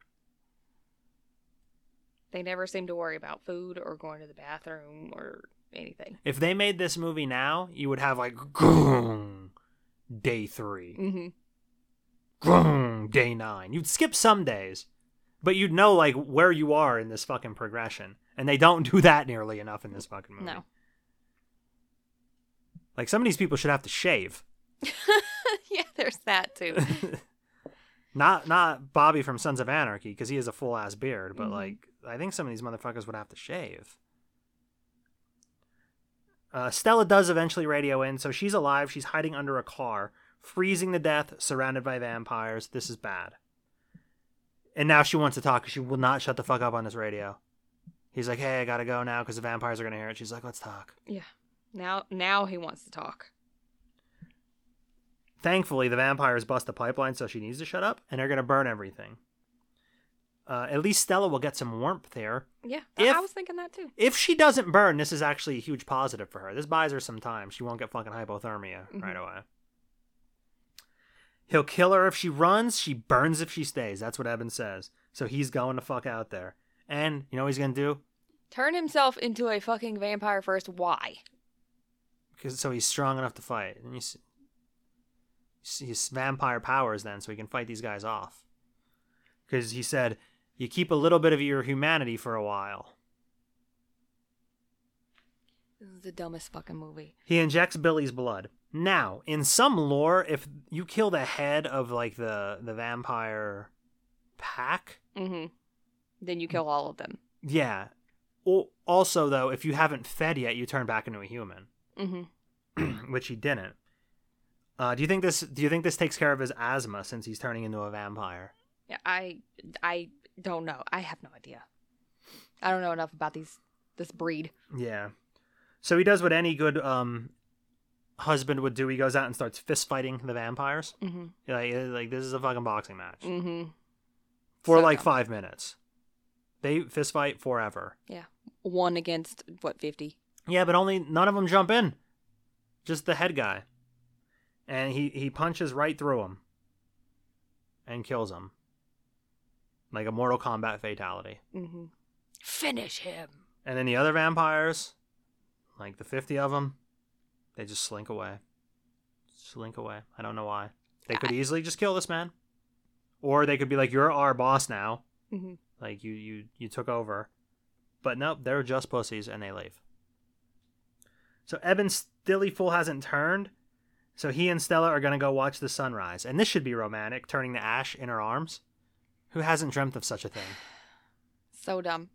They never seem to worry about food or going to the bathroom or anything. If they made this movie now, you would have like day 3. Mm-hmm. Day 9. You'd skip some days, But you'd know, like, where you are in this fucking progression. And they don't do that nearly enough in this fucking movie. No. Like, some of these people should have to shave. Yeah, there's that too. Not Bobby from Sons of Anarchy, because he has a full-ass beard. But, like, I think some of these motherfuckers would have to shave. Stella does eventually radio in, so she's alive. She's hiding under a car, freezing to death, surrounded by vampires. This is bad. And now she wants to talk because she will not shut the fuck up on this radio. He's like, hey, I gotta go now because the vampires are gonna hear it. She's like, let's talk. Yeah. Now he wants to talk. Thankfully, the vampires bust the pipeline, so she needs to shut up, and they're gonna burn everything. At least Stella will get some warmth here. Yeah, If- I was thinking that too. If she doesn't burn, this is actually a huge positive for her. This buys her some time. She won't get fucking hypothermia right away. He'll kill her if she runs. She burns if she stays. That's what Eben says. So he's going to fuck out there. And you know what he's going to do? Turn himself into a fucking vampire first. Why? So he's strong enough to fight. And he's vampire powers then, so he can fight these guys off. Because he said, you keep a little bit of your humanity for a while. This is the dumbest fucking movie. He injects Billy's blood. Now, in some lore, if you kill the head of like the vampire pack, Then you kill all of them. yeah. Also, though, if you haven't fed yet, you turn back into a human, which he didn't. Do you think this takes care of his asthma since he's turning into a vampire? Yeah, I don't know. I have no idea. I don't know enough about this breed. Yeah. So he does what any good husband would do. He goes out and starts fist fighting the vampires. Like this is a fucking boxing match for So like dumb. 5 minutes. They fist fight forever. Yeah. 1 against, 50? Yeah, but none of them jump in. Just the head guy. And he punches right through him. And kills him. Like a Mortal Kombat fatality. Finish him. And then the other vampires, like the 50 of them, they just slink away. Slink away. I don't know why. They could easily just kill this man. Or they could be like, you're our boss now. Like, you took over. But nope, they're just pussies, and they leave. So Eben still full hasn't turned. So he and Stella are going to go watch the sunrise. And this should be romantic, turning to ash in her arms. Who hasn't dreamt of such a thing? So dumb.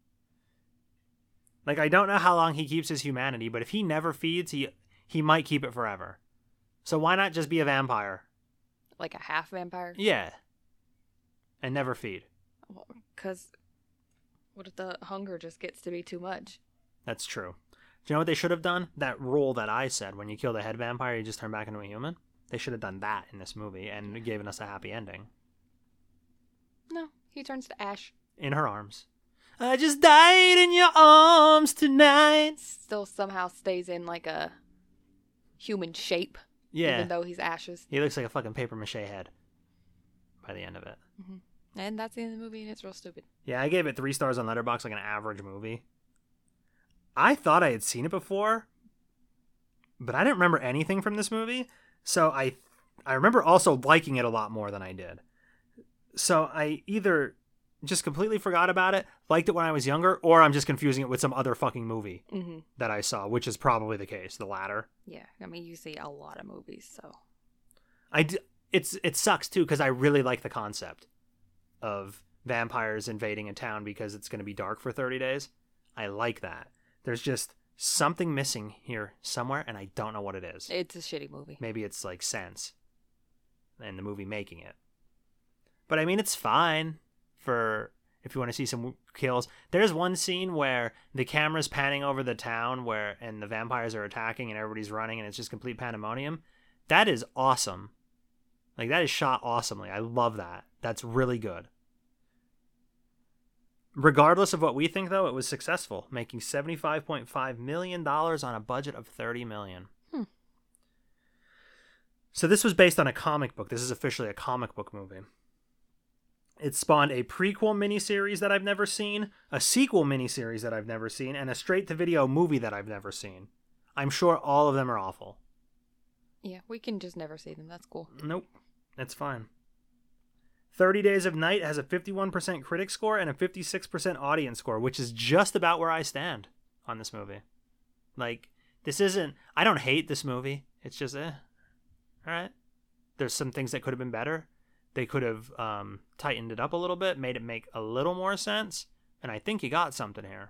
Like, I don't know how long he keeps his humanity, but if he never feeds, he might keep it forever. So why not just be a vampire? Like a half vampire? Yeah. And never feed. Because what if the hunger just gets to be too much? That's true. Do you know what they should have done? That rule that I said, when you kill the head vampire, you just turn back into a human. They should have done that in this movie and given us a happy ending. No, he turns to ash. In her arms. I just died in your arms tonight. Still somehow stays in like a human shape. Yeah. Even though he's ashes. He looks like a fucking paper mache head by the end of it. And that's the end of the movie, and it's real stupid. Yeah, I gave it 3 stars on Letterboxd, like an average movie. I thought I had seen it before, but I didn't remember anything from this movie. So I remember also liking it a lot more than I did. So I either just completely forgot about it, liked it when I was younger, or I'm just confusing it with some other fucking movie that I saw, which is probably the case, the latter. Yeah, I mean, you see a lot of movies, so. It sucks, too, because I really like the concept of vampires invading a town because it's going to be dark for 30 days. I like that. There's just something missing here somewhere, and I don't know what it is. It's a shitty movie. Maybe it's like sense and the movie making it. But I mean, it's fine for if you want to see some kills. There's one scene where the camera's panning over the town and the vampires are attacking and everybody's running and it's just complete pandemonium. That is awesome. Like, that is shot awesomely. I love that. That's really good. Regardless of what we think, though, it was successful, making $75.5 million on a budget of $30 million. So this was based on a comic book. This is officially a comic book movie. It spawned a prequel miniseries that I've never seen, a sequel miniseries that I've never seen, and a straight-to-video movie that I've never seen. I'm sure all of them are awful. Yeah, we can just never see them. That's cool. Nope. That's fine. 30 Days of Night has a 51% critic score and a 56% audience score, which is just about where I stand on this movie. Like, this isn't... I don't hate this movie. It's just, all right. There's some things that could have been better. They could have tightened it up a little bit, made it make a little more sense, and I think you got something here.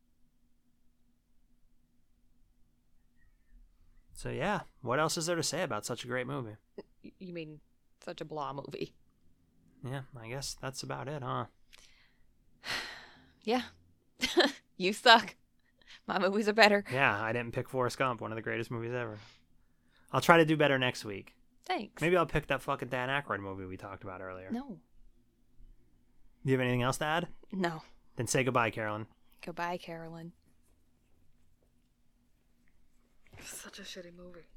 So yeah, what else is there to say about such a great movie? You mean such a blah movie? Yeah, I guess that's about it, huh? Yeah. You suck. My movies are better. Yeah, I didn't pick Forrest Gump, one of the greatest movies ever. I'll try to do better next week. Thanks. Maybe I'll pick that fucking Dan Aykroyd movie we talked about earlier. No. Do you have anything else to add? No. Then say goodbye, Carolyn. Goodbye, Carolyn. Such a shitty movie.